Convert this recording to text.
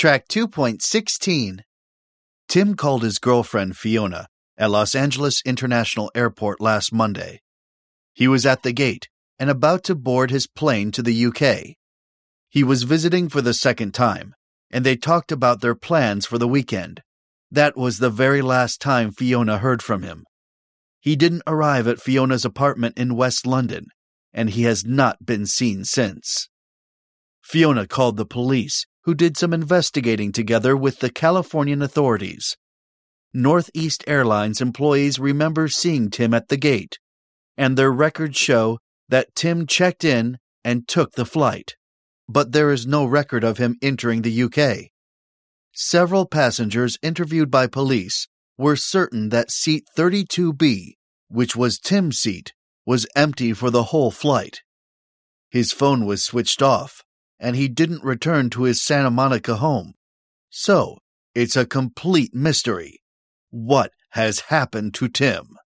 Track 2.16. Tim called his girlfriend Fiona at Los Angeles International Airport last Monday. He was at the gate and about to board his plane to the UK. He was visiting for the second time, and they talked about their plans for the weekend. That was the very last time Fiona heard from him. He didn't arrive at Fiona's apartment in West London, and he has not been seen since. Fiona called the police, who did some investigating together with the Californian authorities. Northeast Airlines employees remember seeing Tim at the gate, and their records show that Tim checked in and took the flight. But there is no record of him entering the UK. Several passengers interviewed by police were certain that seat 32B, which was Tim's seat, was empty for the whole flight. His phone was switched off, and he didn't return to his Santa Monica home. So, it's a complete mystery. What has happened to Tim?